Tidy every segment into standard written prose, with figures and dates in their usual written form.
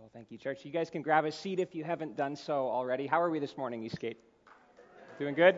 Thank you, church. You guys can grab a seat if you haven't done so already. How are we this morning, Eastgate? Doing good?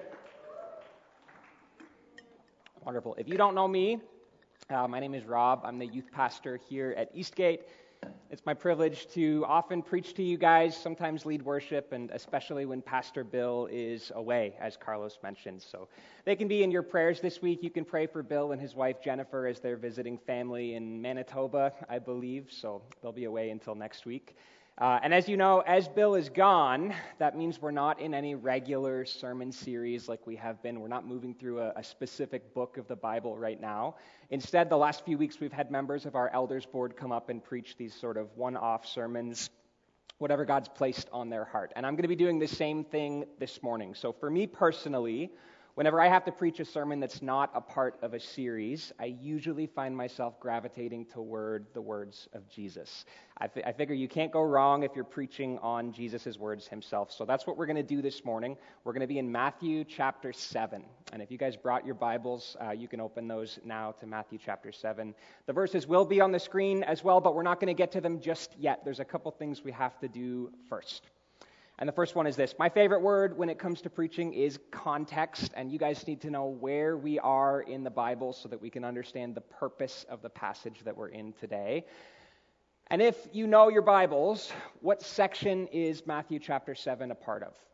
Wonderful. If you don't know me, my name is Rob. I'm the youth pastor here at Eastgate. It's my privilege to often preach to you guys, sometimes lead worship, and especially when Pastor Bill is away, as Carlos mentioned. So they can be in your prayers this week. You can pray for Bill and his wife Jennifer as they're visiting family in Manitoba, I believe. So they'll be away until next week. And as you know, as Bill is gone, that means we're not in any regular sermon series like we have been. We're not moving through a specific book of the Bible right now. Instead, the last few weeks, we've had members of our elders board come up and preach these sort of one-off sermons, whatever God's placed on their heart. And I'm going to be doing the same thing this morning. So for me personally, whenever I have to preach a sermon that's not a part of a series, I usually find myself gravitating toward the words of Jesus. I figure you can't go wrong if you're preaching on Jesus' words himself. So that's what we're going to do this morning. We're going to be in Matthew chapter 7. And if you guys brought your Bibles, you can open those now to Matthew chapter 7. The verses will be on the screen as well, but we're not going to get to them just yet. There's a couple things we have to do first. And the first one is this. My favorite word when it comes to preaching is context, and you guys need to know where we are in the Bible so that we can understand the purpose of the passage that we're in today. And if you know your Bibles, what section is Matthew chapter 7 a part of?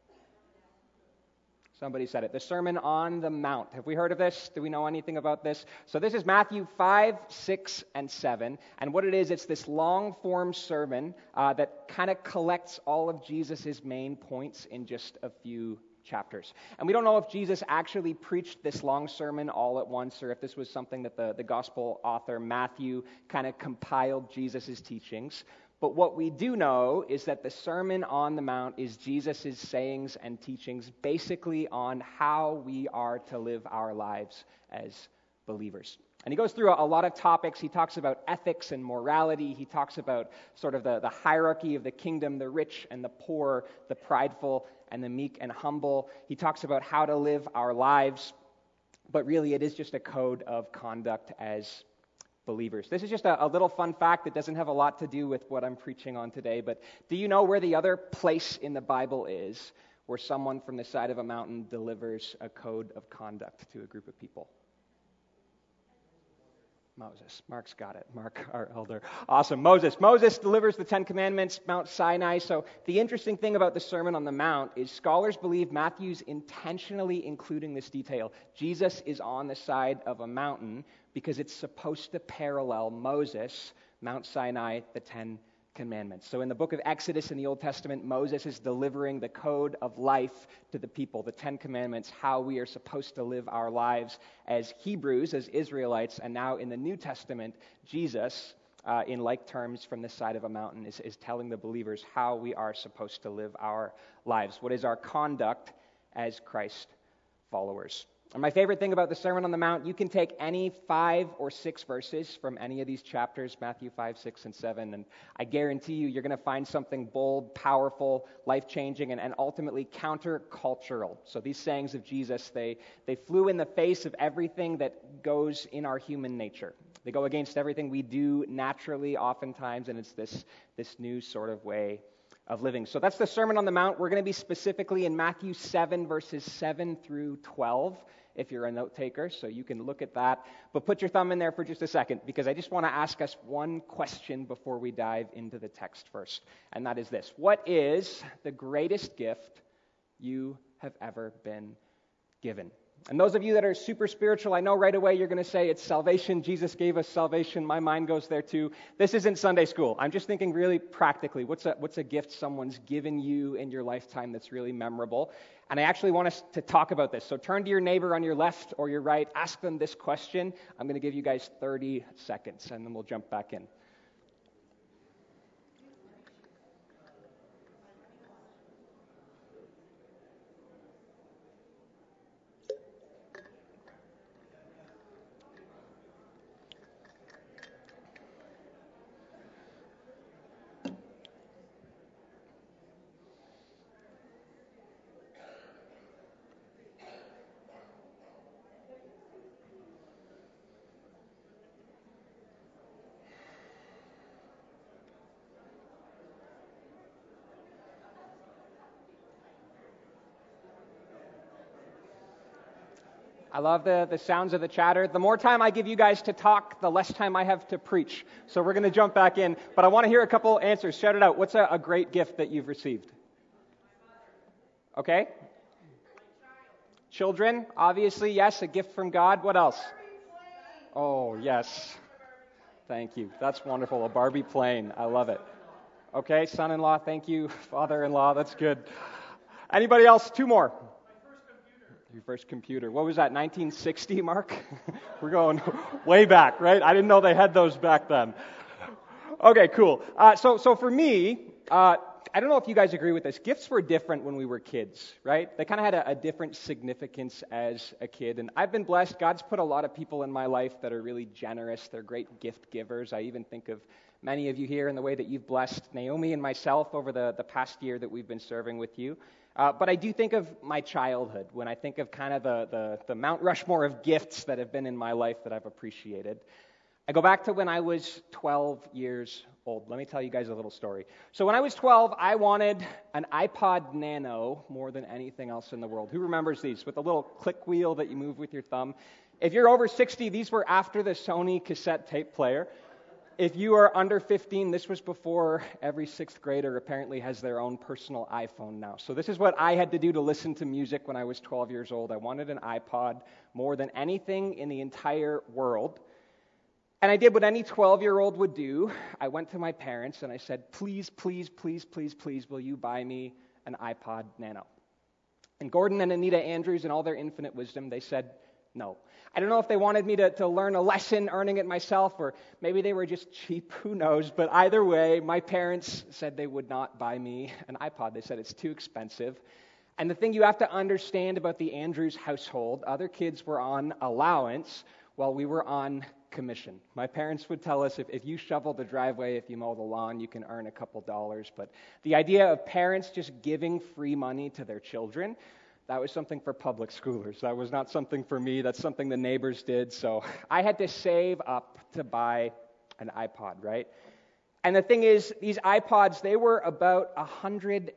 Somebody said it. The Sermon on the Mount. Have we heard of this? Do we know anything about this? So this is Matthew 5, 6, and 7. And what it is, it's this long-form sermon that kind of collects all of Jesus' main points in just a few chapters. And we don't know if Jesus actually preached this long sermon all at once or if this was something that the gospel author Matthew kind of compiled Jesus' teachings. But what we do know is that the Sermon on the Mount is Jesus' sayings and teachings basically on how we are to live our lives as believers. And he goes through a lot of topics. He talks about ethics and morality. He talks about sort of the hierarchy of the kingdom, the rich and the poor, the prideful and the meek and humble. He talks about how to live our lives. But really, it is just a code of conduct as believers. This is just a little fun fact that doesn't have a lot to do with what I'm preaching on today, but do you know where the other place in the Bible is where someone from the side of a mountain delivers a code of conduct to a group of people? Moses. Mark's got it. Mark, our elder. Awesome. Moses. Moses delivers the Ten Commandments, Mount Sinai. So the interesting thing about the Sermon on the Mount is scholars believe Matthew's intentionally including this detail. Jesus is on the side of a mountain because it's supposed to parallel Moses, Mount Sinai, the Ten Commandments. So in the book of Exodus in the Old Testament, Moses is delivering the code of life to the people, the Ten Commandments, how we are supposed to live our lives as Hebrews, as Israelites, and now in the New Testament, Jesus, in like terms from this side of a mountain, is telling the believers how we are supposed to live our lives. What is our conduct as Christ followers? And my favorite thing about the Sermon on the Mount, you can take any 5 or 6 verses from any of these chapters, Matthew 5, 6, and 7, and I guarantee you're going to find something bold, powerful, life-changing, and ultimately counter-cultural. So these sayings of Jesus, they flew in the face of everything that goes in our human nature. They go against everything we do naturally oftentimes, and it's this new sort of way of living. So that's the Sermon on the Mount. We're going to be specifically in Matthew 7, verses 7 through 12, if you're a note taker, so you can look at that. But put your thumb in there for just a second, because I just want to ask us one question before we dive into the text first, and that is this. What is the greatest gift you have ever been given? And those of you that are super spiritual, I know right away you're going to say it's salvation. Jesus gave us salvation. My mind goes there too. This isn't Sunday school. I'm just thinking really practically. What's a gift someone's given you in your lifetime that's really memorable? And I actually want us to talk about this. So turn to your neighbor on your left or your right. Ask them this question. I'm going to give you guys 30 seconds, and then we'll jump back in. I love the sounds of the chatter. The more time I give you guys to talk, the less time I have to preach. So we're going to jump back in. But I want to hear a couple answers. Shout it out. What's a great gift that you've received? Okay. Children, obviously, yes, a gift from God. What else? Oh, yes. Thank you. That's wonderful. A Barbie plane. I love it. Okay, son-in-law, thank you. Father-in-law, that's good. Anybody else? Two more. Your first computer. What was that, 1960, Mark? We're going way back, right? I didn't know they had those back then. Okay, cool. So for me, I don't know if you guys agree with this. Gifts were different when we were kids, right? They kind of had a different significance as a kid. And I've been blessed. God's put a lot of people in my life that are really generous. They're great gift givers. I even think of many of you here in the way that you've blessed Naomi and myself over the past year that we've been serving with you. But I do think of my childhood when I think of kind of the Mount Rushmore of gifts that have been in my life that I've appreciated. I go back to when I was 12 years old. Let me tell you guys a little story. So when I was 12, I wanted an iPod Nano more than anything else in the world. Who remembers these? With the little click wheel that you move with your thumb. If you're over 60, these were after the Sony cassette tape player. If you are under 15, this was before every sixth grader apparently has their own personal iPhone now. So this is what I had to do to listen to music when I was 12 years old. I wanted an iPod more than anything in the entire world. And I did what any 12-year-old would do. I went to my parents and I said, please, please, please, please, please, will you buy me an iPod Nano? And Gordon and Anita Andrews, in all their infinite wisdom, they said no. I don't know if they wanted me to learn a lesson earning it myself, or maybe they were just cheap, who knows. But either way, my parents said they would not buy me an iPod. They said it's too expensive. And the thing you have to understand about the Andrews household, other kids were on allowance while we were on commission. My parents would tell us if you shovel the driveway, if you mow the lawn, you can earn a couple dollars. But the idea of parents just giving free money to their children, that was something for public schoolers. That was not something for me. That's something the neighbors did. So I had to save up to buy an iPod, right? And the thing is, these iPods, they were about $150.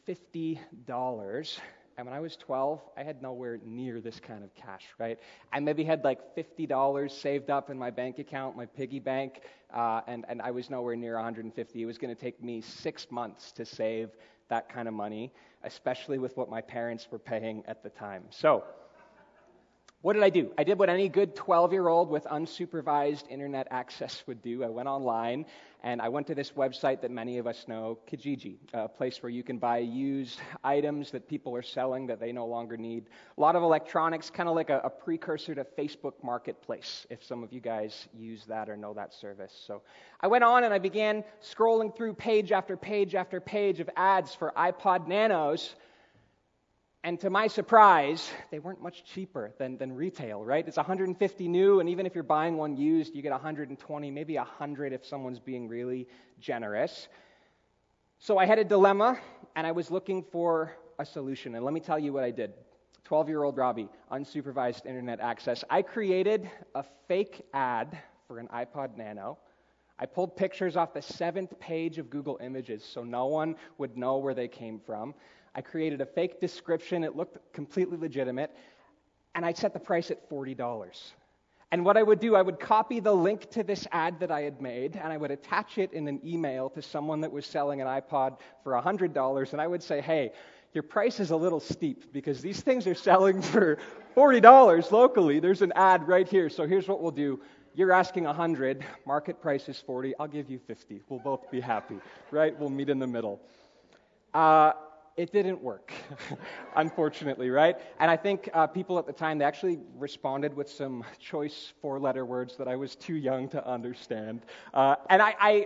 And when I was 12, I had nowhere near this kind of cash, right? I maybe had like $50 saved up in my bank account, my piggy bank, and I was nowhere near 150. It was going to take me 6 months to save that kind of money, especially with what my parents were paying at the time. So what did I do? I did what any good 12-year-old with unsupervised internet access would do. I went online, and I went to this website that many of us know, Kijiji, a place where you can buy used items that people are selling that they no longer need. A lot of electronics, kind of like a precursor to Facebook Marketplace, if some of you guys use that or know that service. So I went on and I began scrolling through page after page after page of ads for iPod Nanos. And to my surprise, they weren't much cheaper than retail, right? It's $150 new, and even if you're buying one used, you get $120, maybe $100 if someone's being really generous. So I had a dilemma, and I was looking for a solution. And let me tell you what I did. 12-year-old Robbie, unsupervised internet access. I created a fake ad for an iPod Nano. I pulled pictures off the 7th page of Google Images so no one would know where they came from. I created a fake description. It looked completely legitimate. And I set the price at $40. And what I would do, I would copy the link to this ad that I had made, and I would attach it in an email to someone that was selling an iPod for $100. And I would say, hey, your price is a little steep because these things are selling for $40 locally. There's an ad right here. So here's what we'll do. You're asking $100. Market price is $40. I'll give you $50. We'll both be happy, right? We'll meet in the middle. It didn't work, unfortunately, right? And I think people at the time, they actually responded with some choice 4-letter words that I was too young to understand. And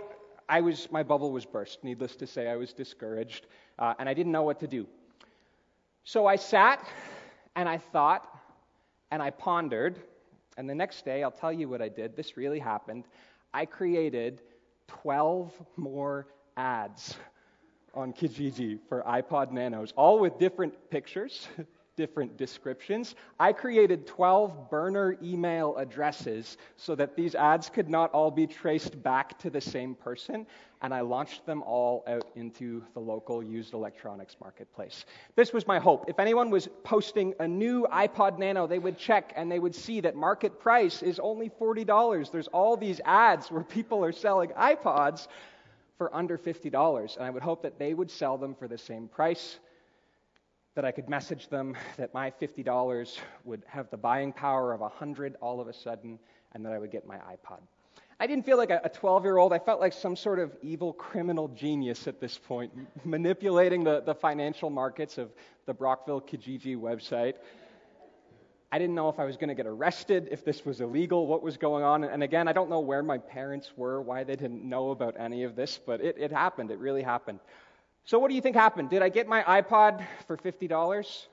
my bubble was burst. Needless to say, I was discouraged, and I didn't know what to do. So I sat, and I thought, and I pondered, and the next day, I'll tell you what I did. This really happened. I created 12 more ads on Kijiji for iPod Nanos, all with different pictures, different descriptions. I created 12 burner email addresses so that these ads could not all be traced back to the same person, and I launched them all out into the local used electronics marketplace. This was my hope. If anyone was posting a new iPod Nano, they would check and they would see that market price is only $40. There's all these ads where people are selling iPods for under $50, and I would hope that they would sell them for the same price, that I could message them that my $50 would have the buying power of $100 all of a sudden, and that I would get my iPod. I didn't feel like a 12-year-old. I felt like some sort of evil criminal genius at this point, manipulating the financial markets of the Brockville Kijiji website. I didn't know if I was going to get arrested, if this was illegal, what was going on. And again, I don't know where my parents were, why they didn't know about any of this, but it happened. It really happened. So what do you think happened? Did I get my iPod for $50?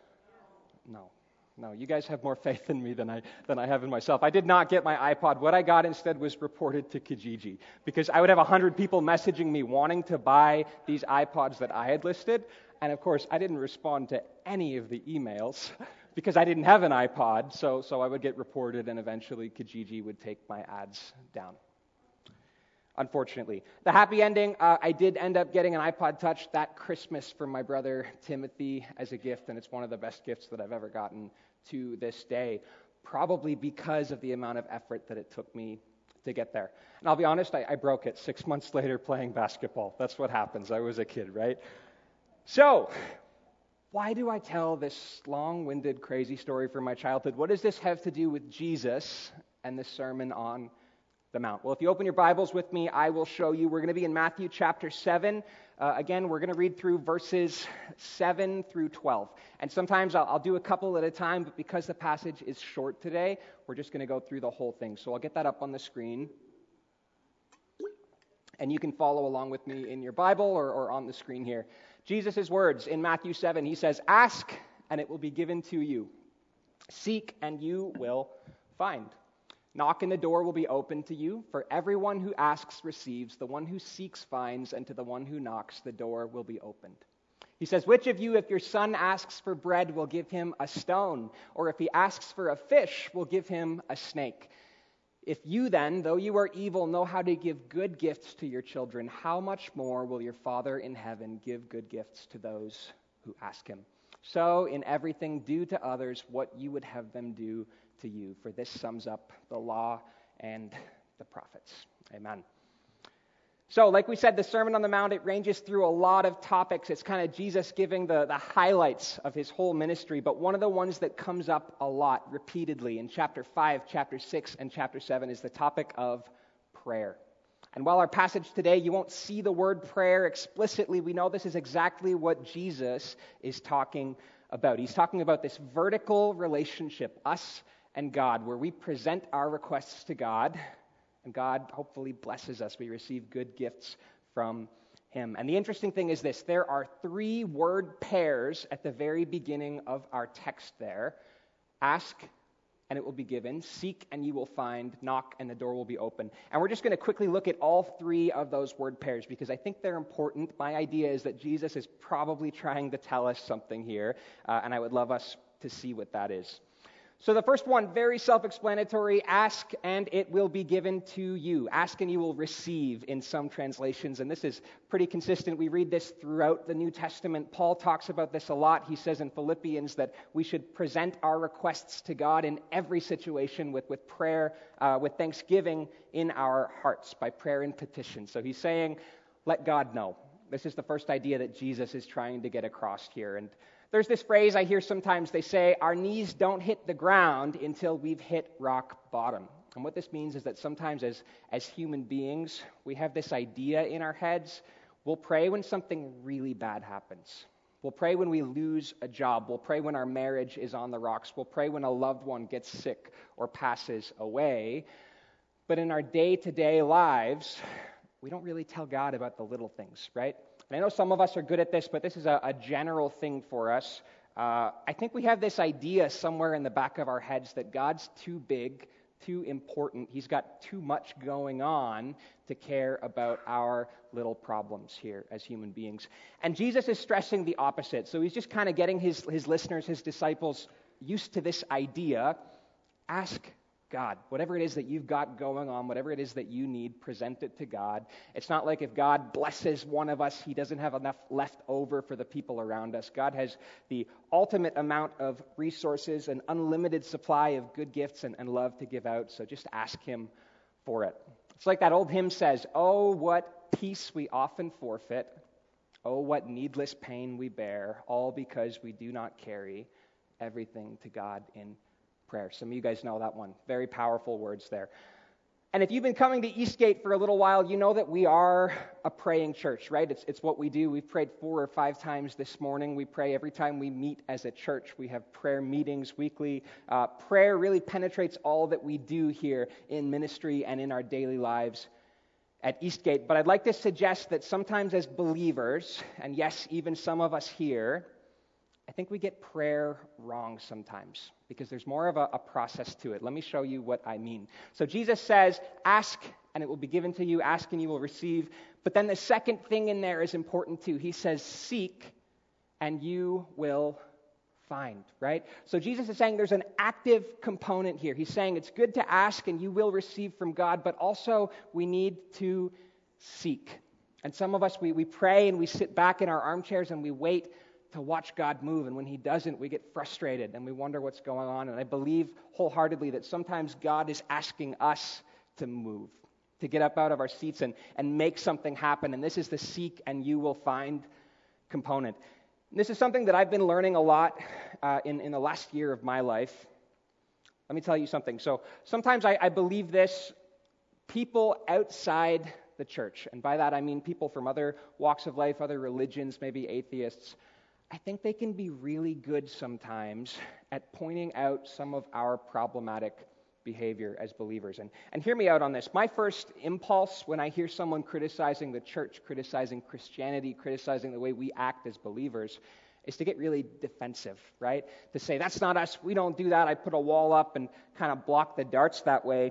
No, you guys have more faith in me than I have in myself. I did not get my iPod. What I got instead was reported to Kijiji, because I would have 100 people messaging me wanting to buy these iPods that I had listed. And of course, I didn't respond to any of the emails because I didn't have an iPod. So I would get reported, and eventually Kijiji would take my ads down. Unfortunately. The happy ending, I did end up getting an iPod Touch that Christmas from my brother Timothy as a gift, and it's one of the best gifts that I've ever gotten to this day, probably because of the amount of effort that it took me to get there. And I'll be honest, I broke it 6 months later playing basketball. That's what happens. I was a kid, right? So, why do I tell this long-winded, crazy story from my childhood? What does this have to do with Jesus and the Sermon on the Mount? Well, if you open your Bibles with me, I will show you. We're going to be in Matthew chapter 7. Again, we're going to read through verses 7 through 12. And sometimes I'll do a couple at a time, but because the passage is short today, we're just going to go through the whole thing. So I'll get that up on the screen. And you can follow along with me in your Bible or on the screen here. Jesus' words in Matthew 7, he says, "Ask, and it will be given to you. Seek, and you will find. Knock, and the door will be opened to you. For everyone who asks receives, the one who seeks finds, and to the one who knocks the door will be opened." He says, "Which of you, if your son asks for bread, will give him a stone? Or if he asks for a fish, will give him a snake? If you then, though you are evil, know how to give good gifts to your children, how much more will your Father in heaven give good gifts to those who ask him? So in everything do to others what you would have them do to you, for this sums up the law and the prophets." Amen. So, like we said, the Sermon on the Mount, it ranges through a lot of topics. It's kind of Jesus giving the highlights of his whole ministry, but one of the ones that comes up a lot repeatedly in chapter 5, chapter 6, and chapter 7 is the topic of prayer. And while our passage today, you won't see the word prayer explicitly, we know this is exactly what Jesus is talking about. He's talking about this vertical relationship, us and God, where we present our requests to God, and God hopefully blesses us. We receive good gifts from him. And the interesting thing is this: there are 3 word pairs at the very beginning of our text there. Ask, and it will be given. Seek, and you will find. Knock, and the door will be open. And we're just going to quickly look at all 3 of those word pairs because I think they're important. My idea is that Jesus is probably trying to tell us something here, and I would love us to see what that is. So the first one, very self-explanatory: ask and it will be given to you. Ask and you will receive in some translations, and this is pretty consistent. We read this throughout the New Testament. Paul talks about this a lot. He says in Philippians that we should present our requests to God in every situation with prayer, with thanksgiving in our hearts, by prayer and petition. So he's saying, let God know. This is the first idea that Jesus is trying to get across here. And there's this phrase I hear sometimes. They say, our knees don't hit the ground until we've hit rock bottom. And what this means is that sometimes as human beings, we have this idea in our heads. We'll pray when something really bad happens. We'll pray when we lose a job. We'll pray when our marriage is on the rocks. We'll pray when a loved one gets sick or passes away. But in our day-to-day lives, we don't really tell God about the little things, right? And I know some of us are good at this, but this is a general thing for us. I think we have this idea somewhere in the back of our heads that God's too big too important. He's got too much going on to care about our little problems here as human beings. And Jesus is stressing the opposite. So he's just kind of getting his listeners, his disciples, used to this idea. Ask God. Whatever it is that you've got going on, whatever it is that you need, present it to God. It's not like if God blesses one of us, he doesn't have enough left over for the people around us. God has the ultimate amount of resources, an unlimited supply of good gifts and love to give out, so just ask him for it. It's like that old hymn says, "Oh, what peace we often forfeit. Oh, what needless pain we bear, all because we do not carry everything to God in prayer." Some of you guys know that one. Very powerful words there. And if you've been coming to Eastgate for a little while, you know that we are a praying church, right? It's what we do. We've prayed 4 or 5 times this morning. We pray every time we meet as a church. We have prayer meetings weekly. Prayer really penetrates all that we do here in ministry and in our daily lives at Eastgate. But I'd like to suggest that sometimes as believers, and yes, even some of us here, I think we get prayer wrong sometimes because there's more of a process to it. Let me show you what I mean. So Jesus says, ask and it will be given to you. Ask and you will receive. But then the second thing in there is important too. He says, seek and you will find, right? So Jesus is saying there's an active component here. He's saying it's good to ask and you will receive from God, but also we need to seek. And some of us, we pray and we sit back in our armchairs and we wait to watch God move, and when he doesn't, we get frustrated and we wonder what's going on. And I believe wholeheartedly that sometimes God is asking us to move, to get up out of our seats and make something happen. And this is the seek and you will find component. And this is something that I've been learning a lot in the last year of my life. Let me tell you something. So sometimes I believe this, people outside the church, and by that I mean people from other walks of life, other religions, maybe atheists, I think they can be really good sometimes at pointing out some of our problematic behavior as believers. And hear me out on this. My first impulse when I hear someone criticizing the church, criticizing Christianity, criticizing the way we act as believers, is to get really defensive, right? To say, that's not us, we don't do that, I put a wall up and kind of block the darts that way.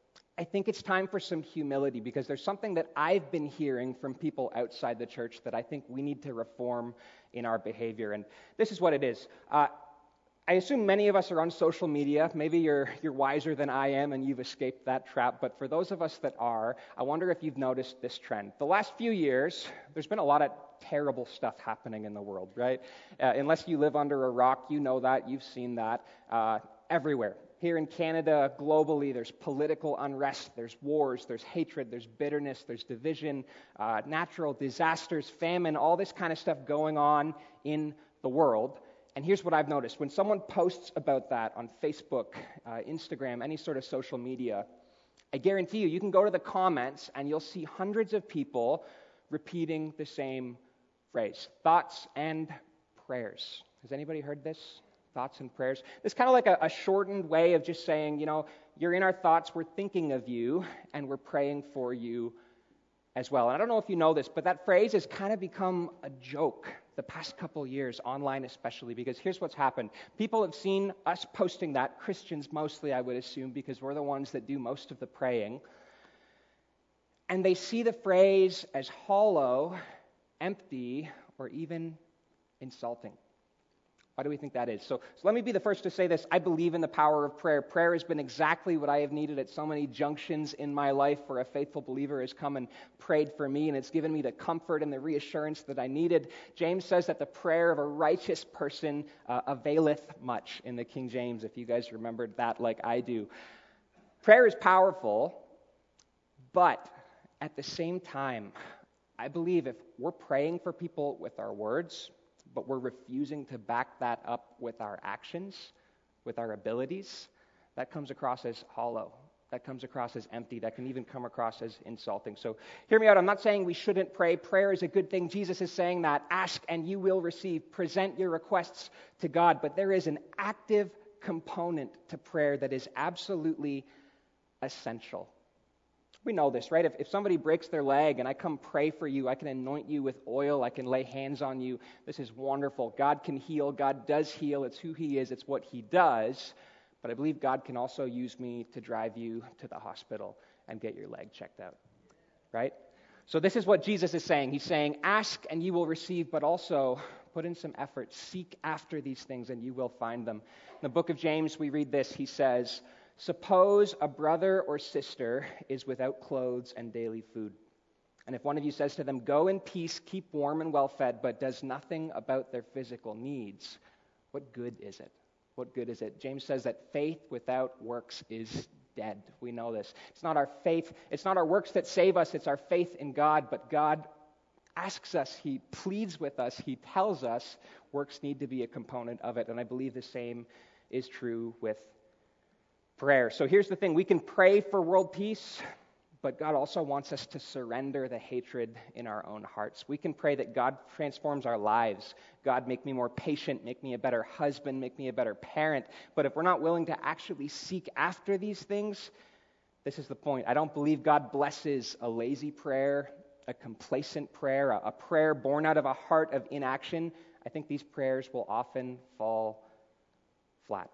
I think it's time for some humility because there's something that I've been hearing from people outside the church that I think we need to reform in our behavior. And this is what it is. I assume many of us are on social media. Maybe you're wiser than I am and you've escaped that trap. But for those of us that are, I wonder if you've noticed this trend. The last few years, there's been a lot of terrible stuff happening in the world, right? Unless you live under a rock, you know that. You've seen that everywhere. Here in Canada, globally, there's political unrest, there's wars, there's hatred, there's bitterness, there's division, natural disasters, famine, all this kind of stuff going on in the world. And here's what I've noticed. When someone posts about that on Facebook, Instagram, any sort of social media, I guarantee you can go to the comments and you'll see hundreds of people repeating the same phrase, thoughts and prayers. Has anybody heard this? Thoughts and prayers. It's kind of like a shortened way of just saying, you're in our thoughts, we're thinking of you, and we're praying for you as well. And I don't know if you know this, but that phrase has kind of become a joke the past couple years, online especially, because here's what's happened. People have seen us posting that, Christians mostly, I would assume, because we're the ones that do most of the praying, and they see the phrase as hollow, empty, or even insulting. Why do we think that is? So let me be the first to say this. I believe in the power of prayer. Prayer has been exactly what I have needed at so many junctions in my life where a faithful believer has come and prayed for me, and it's given me the comfort and the reassurance that I needed. James says that the prayer of a righteous person availeth much in the King James, if you guys remembered that like I do. Prayer is powerful, but at the same time, I believe if we're praying for people with our words, but we're refusing to back that up with our actions, with our abilities, that comes across as hollow. That comes across as empty. That can even come across as insulting. So hear me out. I'm not saying we shouldn't pray. Prayer is a good thing. Jesus is saying that. Ask and you will receive. Present your requests to God. But there is an active component to prayer that is absolutely essential. We know this, right? If somebody breaks their leg and I come pray for you, I can anoint you with oil, I can lay hands on you. This is wonderful. God can heal. God does heal. It's who he is. It's what he does. but I believe God can also use me to drive you to the hospital and get your leg checked out, right? So this is what Jesus is saying. He's saying, ask and you will receive, but also put in some effort. Seek after these things and you will find them. In the book of James, we read this. He says, suppose a brother or sister is without clothes and daily food. And if one of you says to them, go in peace, keep warm and well fed, but does nothing about their physical needs, what good is it? What good is it? James says that faith without works is dead. We know this. It's not our faith, it's not our works that save us, it's our faith in God. But God asks us, He pleads with us, He tells us works need to be a component of it. And I believe the same is true with prayer. So here's the thing. We can pray for world peace, but God also wants us to surrender the hatred in our own hearts. We can pray that God transforms our lives. God, make me more patient, make me a better husband, make me a better parent. But if we're not willing to actually seek after these things, this is the point. I don't believe God blesses a lazy prayer, a complacent prayer, a prayer born out of a heart of inaction. I think these prayers will often fall flat.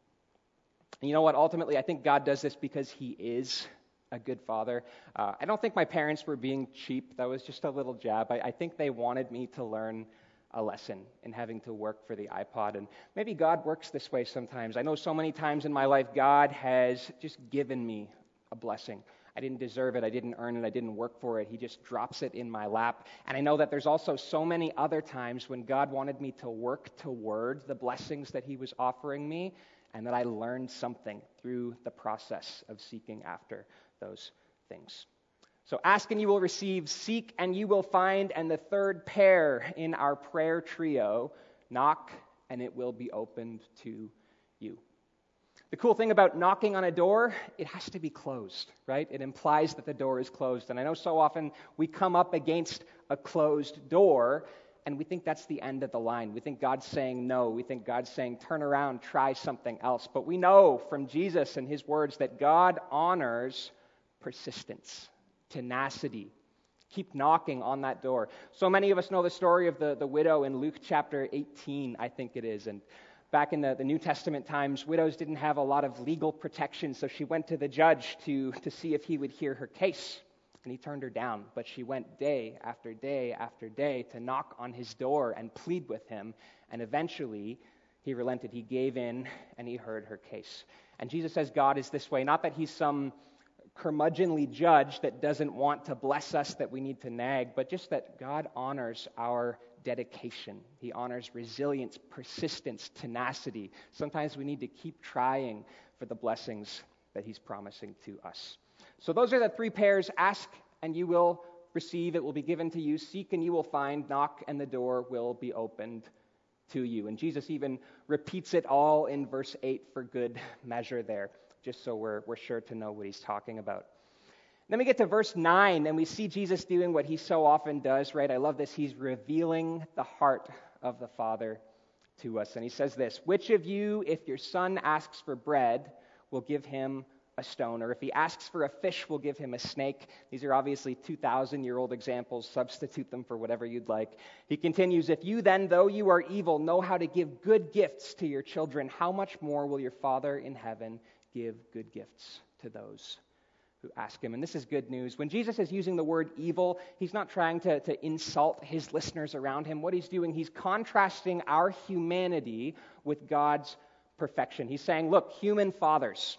And you know what? Ultimately, I think God does this because He is a good father. I don't think my parents were being cheap. That was just a little jab. I think they wanted me to learn a lesson in having to work for the iPod. And maybe God works this way sometimes. I know so many times in my life, God has just given me a blessing. I didn't deserve it. I didn't earn it. I didn't work for it. He just drops it in my lap. And I know that there's also so many other times when God wanted me to work toward the blessings that He was offering me, and that I learned something through the process of seeking after those things. So ask and you will receive, seek and you will find, and the third pair in our prayer trio, knock and it will be opened to you. The cool thing about knocking on a door, it has to be closed, right? It implies that the door is closed. And I know so often we come up against a closed door and we think that's the end of the line. We think God's saying no. We think God's saying turn around, try something else. But we know from Jesus and His words that God honors persistence, tenacity. Keep knocking on that door. So many of us know the story of the widow in Luke chapter 18, I think it is. And back in the New Testament times, widows didn't have a lot of legal protection, so she went to the judge to see if he would hear her case. And he turned her down, but she went day after day after day to knock on his door and plead with him. And eventually, he relented. He gave in, and he heard her case. And Jesus says God is this way, not that He's some curmudgeonly judge that doesn't want to bless us, that we need to nag, but just that God honors our dedication. He honors resilience, persistence, tenacity. Sometimes we need to keep trying for the blessings that He's promising to us. So those are the three pairs. Ask and you will receive, it will be given to you. Seek and you will find. Knock and the door will be opened to you. And Jesus even repeats it all in verse 8 for good measure there, just so we're sure to know what He's talking about. Then we get to verse 9, and we see Jesus doing what He so often does, right? I love this. He's revealing the heart of the Father to us. And He says this, which of you, if your son asks for bread, will give him a stone? Or if he asks for a fish, will give him a snake? These are obviously 2,000-year-old examples. Substitute them for whatever you'd like. He continues, if you then, though you are evil, know how to give good gifts to your children, how much more will your Father in heaven give good gifts to those who ask Him? And this is good news. When Jesus is using the word evil, He's not trying to insult His listeners around Him. What He's doing, He's contrasting our humanity with God's perfection. He's saying, look, human fathers,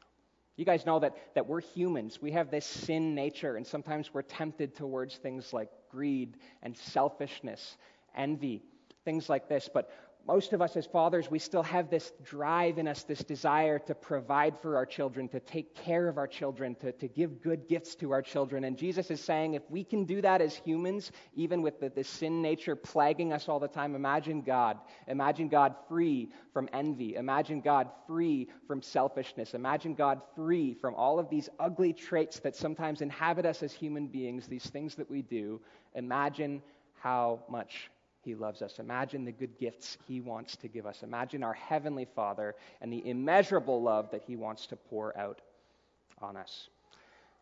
you guys know that we're humans. We have this sin nature, and sometimes we're tempted towards things like greed and selfishness, envy, things like this. But most of us as fathers, we still have this drive in us, this desire to provide for our children, to take care of our children, to give good gifts to our children. And Jesus is saying if we can do that as humans, even with the sin nature plaguing us all the time, imagine God. Imagine God free from envy. Imagine God free from selfishness. Imagine God free from all of these ugly traits that sometimes inhabit us as human beings, these things that we do. Imagine how much He loves us. Imagine the good gifts He wants to give us. Imagine our Heavenly Father and the immeasurable love that He wants to pour out on us.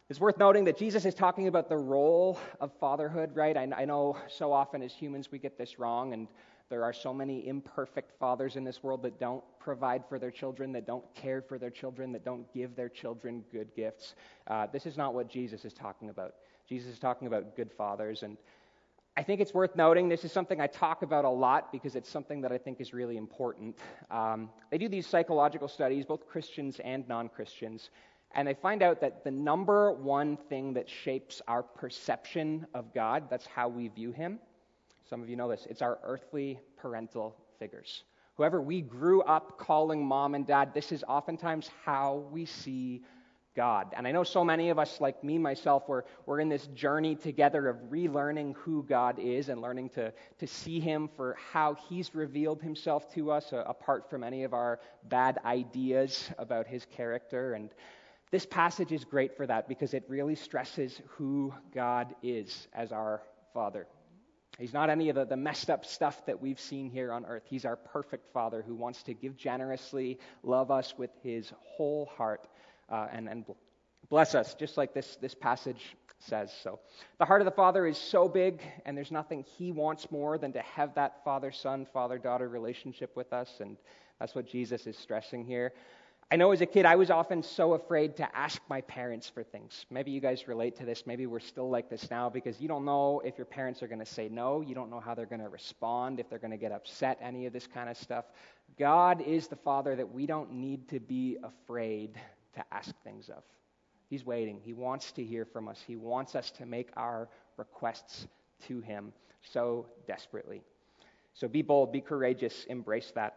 It's worth noting that Jesus is talking about the role of fatherhood, right? I know so often as humans we get this wrong, and there are so many imperfect fathers in this world that don't provide for their children, that don't care for their children, that don't give their children good gifts. This is not what Jesus is talking about. Jesus is talking about good fathers, and I think it's worth noting, this is something I talk about a lot because it's something that I think is really important. They do these psychological studies, both Christians and non-Christians, and they find out that the number one thing that shapes our perception of God, that's how we view him, some of you know this, it's our earthly parental figures. Whoever we grew up calling mom and dad, this is oftentimes how we see God. And I know so many of us, like me, myself, we're in this journey together of relearning who God is and learning to see him for how he's revealed himself to us, apart from any of our bad ideas about his character. And this passage is great for that because it really stresses who God is as our Father. He's not any of the messed up stuff that we've seen here on earth. He's our perfect Father who wants to give generously, love us with his whole heart, and bless us, just like this passage says. So the heart of the Father is so big, and there's nothing he wants more than to have that father-son, father-daughter relationship with us, and that's what Jesus is stressing here. I know as a kid, I was often so afraid to ask my parents for things. Maybe you guys relate to this. Maybe we're still like this now because you don't know if your parents are going to say no. You don't know how they're going to respond, if they're going to get upset, any of this kind of stuff. God is the Father that we don't need to be afraid to ask things of. He's waiting. He wants to hear from us. He wants us to make our requests to him so desperately. So be bold, be courageous, embrace that.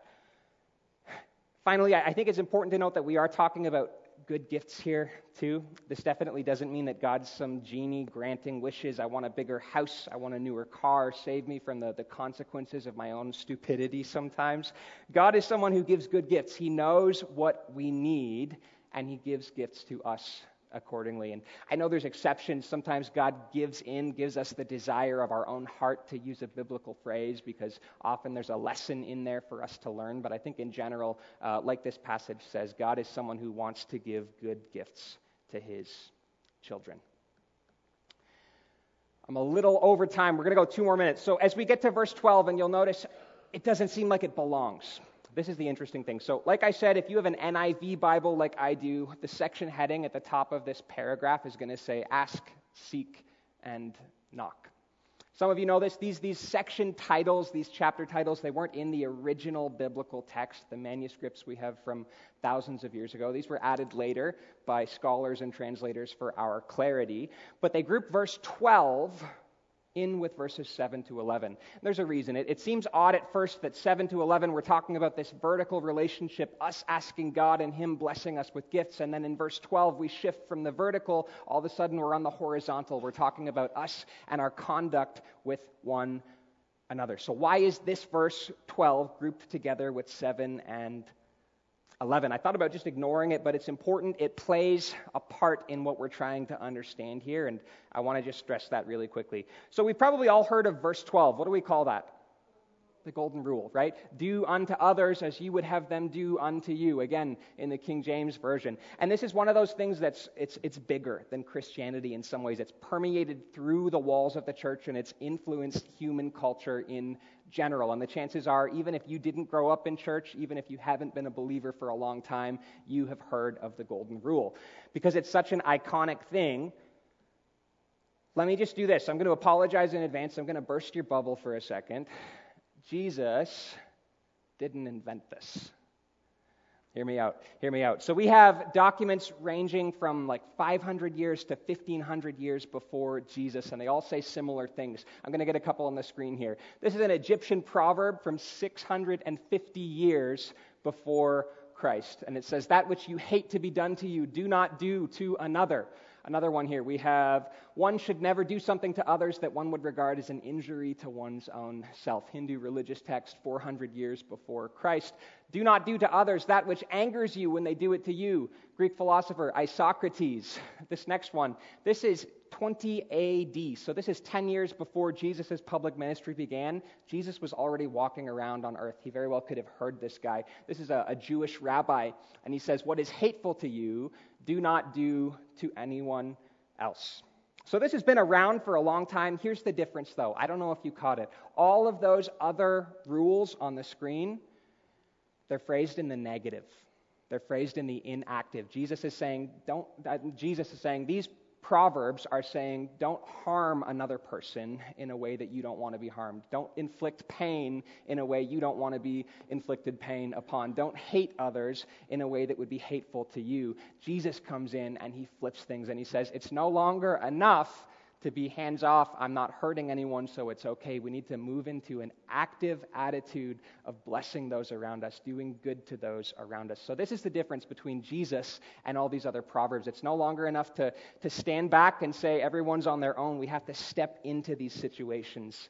Finally, I think it's important to note that we are talking about good gifts here, too. This definitely doesn't mean that God's some genie granting wishes. I want a bigger house. I want a newer car. Save me from the consequences of my own stupidity sometimes. God is someone who gives good gifts. He knows what we need, and he gives gifts to us accordingly. And I know there's exceptions. Sometimes God gives us the desire of our own heart, to use a biblical phrase, because often there's a lesson in there for us to learn. But I think in general, like this passage says, God is someone who wants to give good gifts to his children. I'm a little over time. We're going to go 2 more minutes. So as we get to verse 12, and you'll notice it doesn't seem like it belongs. This is the interesting thing. So like I said, if you have an NIV Bible like I do, the section heading at the top of this paragraph is going to say, ask, seek, and knock. Some of you know this. These section titles, these chapter titles, they weren't in the original biblical text, the manuscripts we have from thousands of years ago. These were added later by scholars and translators for our clarity. But they group verse 12 in with verses 7 to 11. There's a reason. It seems odd at first that 7 to 11 we're talking about this vertical relationship, us asking God and him blessing us with gifts, and then in verse 12 we shift from the vertical, all of a sudden we're on the horizontal. We're talking about us and our conduct with one another. So why is this verse 12 grouped together with 7 and 11? I thought about just ignoring it, but it's important. It plays a part in what we're trying to understand here, and I want to just stress that really quickly. So we've probably all heard of verse 12. What do we call that? The golden rule, right? Do unto others as you would have them do unto you, again, in the King James Version. And this is one of those things that's it's bigger than Christianity in some ways. It's permeated through the walls of the church, and it's influenced human culture in general. And the chances are, even if you didn't grow up in church, even if you haven't been a believer for a long time, you have heard of the golden rule. Because it's such an iconic thing, let me just do this. I'm going to apologize in advance. I'm going to burst your bubble for a second. Jesus didn't invent this. Hear me out. So we have documents ranging from like 500 years to 1,500 years before Jesus, and they all say similar things. I'm going to get a couple on the screen here. This is an Egyptian proverb from 650 years before Christ, and it says, "That which you hate to be done to you, do not do to another." Another one here, we have, "One should never do something to others that one would regard as an injury to one's own self." Hindu religious text, 400 years before Christ. "Do not do to others that which angers you when they do it to you." Greek philosopher Isocrates. This next one, this is 20 AD, so this is 10 years before Jesus' public ministry began. Jesus was already walking around on earth. He very well could have heard this guy. This is a Jewish rabbi, and he says, "What is hateful to you, do not do to anyone else. So this has been around for a long time. Here's the difference, though. I don't know if you caught it. All of those other rules on the screen, they're phrased in the negative. They're phrased in the inactive. Jesus is saying these proverbs are saying, don't harm another person in a way that you don't want to be harmed. Don't inflict pain in a way you don't want to be inflicted pain upon. Don't hate others in a way that would be hateful to you. Jesus comes in and he flips things and he says, it's no longer enough to be hands off. I'm not hurting anyone, so it's okay. We need to move into an active attitude of blessing those around us, doing good to those around us. So this is the difference between Jesus and all these other proverbs. It's no longer enough to stand back and say everyone's on their own. We have to step into these situations.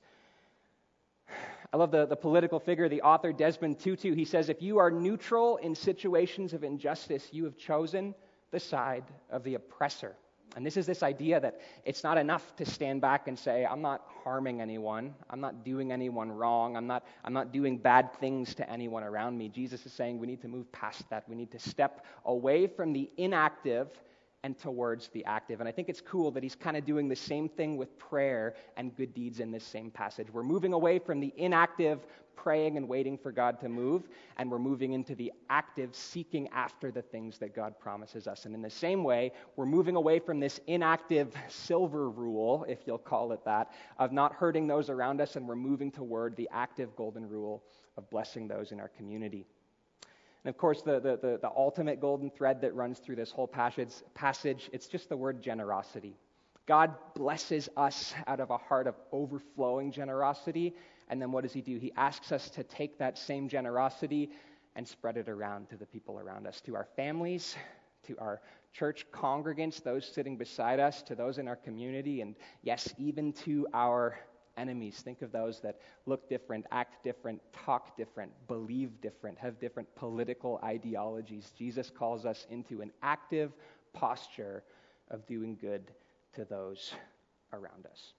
I love the political figure, the author Desmond Tutu. He says, if you are neutral in situations of injustice, you have chosen the side of the oppressor. And this is this idea that it's not enough to stand back and say, I'm not harming anyone. I'm not doing anyone wrong. I'm not doing bad things to anyone around me. Jesus is saying we need to move past that. We need to step away from the inactive and towards the active. And I think it's cool that he's kind of doing the same thing with prayer and good deeds in this same passage. We're moving away from the inactive, praying and waiting for God to move, and we're moving into the active, seeking after the things that God promises us. And in the same way, we're moving away from this inactive silver rule, if you'll call it that, of not hurting those around us, and we're moving toward the active golden rule of blessing those in our community. And of course, the ultimate golden thread that runs through this whole passage, it's just the word generosity. God blesses us out of a heart of overflowing generosity, and then what does he do? He asks us to take that same generosity and spread it around to the people around us, to our families, to our church congregants, those sitting beside us, to those in our community, and yes, even to our enemies. Think of those that look different, act different, talk different, believe different, have different political ideologies. Jesus calls us into an active posture of doing good to those around us.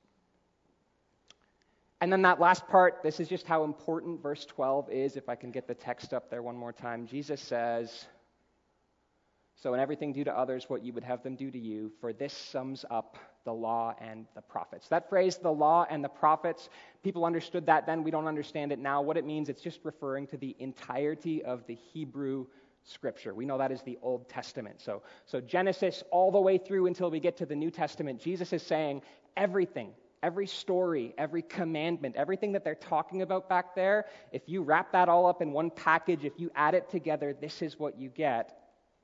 And then that last part, this is just how important verse 12 is. If I can get the text up there one more time. Jesus says, so in everything do to others what you would have them do to you, for this sums up the law and the prophets. That phrase, the law and the prophets, people understood that then. We don't understand it now. What it means, it's just referring to the entirety of the Hebrew Scripture. We know that is the Old Testament. So Genesis all the way through until we get to the New Testament, Jesus is saying everything, every story, every commandment, everything that they're talking about back there, if you wrap that all up in one package, if you add it together, this is what you get.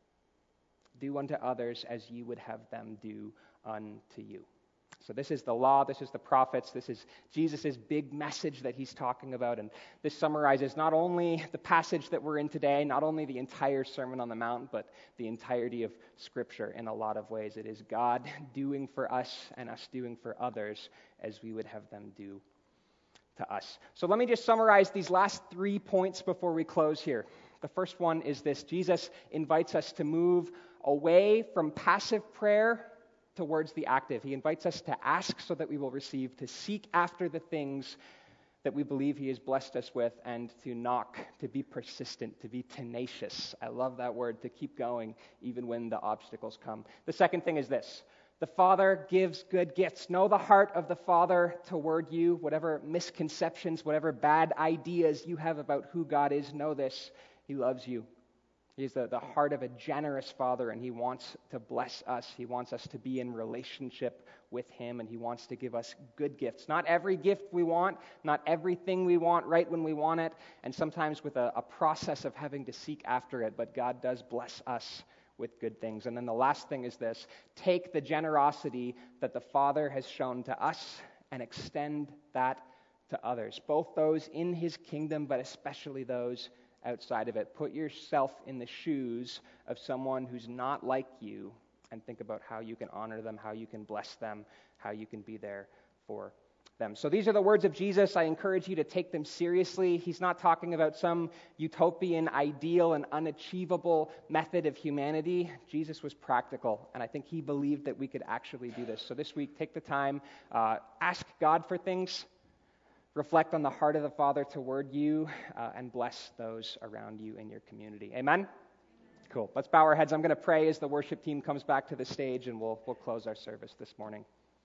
Do unto others as you would have them do unto you. So this is the law, this is the prophets, this is Jesus' big message that he's talking about. And this summarizes not only the passage that we're in today, not only the entire Sermon on the Mount, but the entirety of Scripture in a lot of ways. It is God doing for us and us doing for others as we would have them do to us. So let me just summarize these last 3 points before we close here. The first one is this: Jesus invites us to move away from passive prayer towards the active. He invites us to ask so that we will receive, to seek after the things that we believe he has blessed us with, and to knock, to be persistent, to be tenacious. I love that word, to keep going even when the obstacles come. The second thing is this: the Father gives good gifts. Know the heart of the Father toward you. Whatever misconceptions, whatever bad ideas you have about who God is, know this: he loves you. He's the heart of a generous Father, and he wants to bless us. He wants us to be in relationship with him, and he wants to give us good gifts. Not every gift we want, not everything we want right when we want it, and sometimes with a process of having to seek after it, but God does bless us with good things. And then the last thing is this: take the generosity that the Father has shown to us and extend that to others, both those in his kingdom, but especially those outside of it. Put yourself in the shoes of someone who's not like you and think about how you can honor them, how you can bless them, how you can be there for them. So these are the words of Jesus. I encourage you to take them seriously. He's not talking about some utopian, ideal, and unachievable method of humanity. Jesus was practical, and I think he believed that we could actually do this. So this week, take the time, ask God for things, reflect on the heart of the Father toward you, and bless those around you in your community. Amen? Cool. Let's bow our heads. I'm going to pray as the worship team comes back to the stage, and we'll close our service this morning.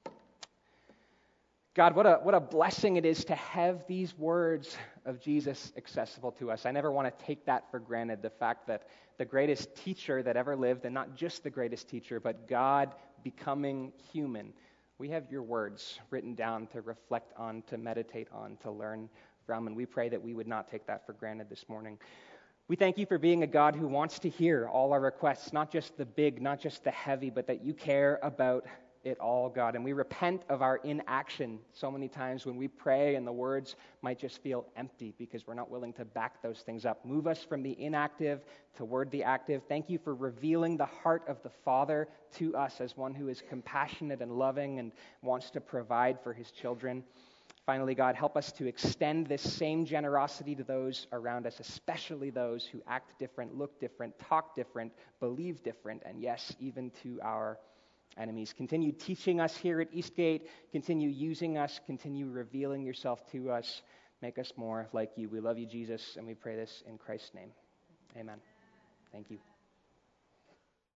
God, what a blessing it is to have these words of Jesus accessible to us. I never want to take that for granted, the fact that the greatest teacher that ever lived, and not just the greatest teacher, but God becoming human. We have your words written down to reflect on, to meditate on, to learn from, and we pray that we would not take that for granted this morning. We thank you for being a God who wants to hear all our requests, not just the big, not just the heavy, but that you care about it all, God. And we repent of our inaction so many times when we pray and the words might just feel empty because we're not willing to back those things up. Move us from the inactive toward the active. Thank you for revealing the heart of the Father to us as one who is compassionate and loving and wants to provide for his children. Finally, God, help us to extend this same generosity to those around us, especially those who act different, look different, talk different, believe different, and yes, even to our enemies. Continue teaching us here at Eastgate. Continue using us. Continue revealing yourself to us. Make us more like you. We love you, Jesus, and we pray this in Christ's name. Amen. Thank you.